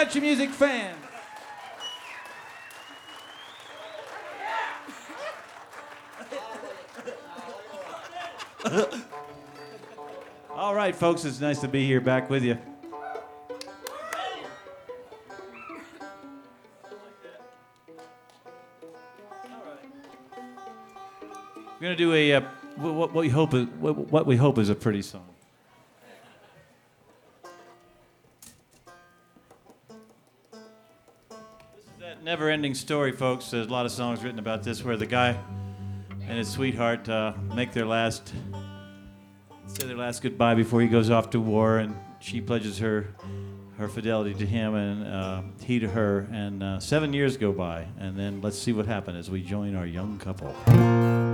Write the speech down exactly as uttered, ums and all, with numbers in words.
country music fan. All right, folks, it's nice to be here back with you. We're gonna do a uh, what, what we hope is what, what we hope is a pretty song. This is that never-ending story, folks. There's a lot of songs written about this, where the guy and his sweetheart uh, make their last say their last goodbye before he goes off to war, and she pledges her her fidelity to him, and uh, he to her. And uh, seven years go by, and then let's see what happens as we join our young couple.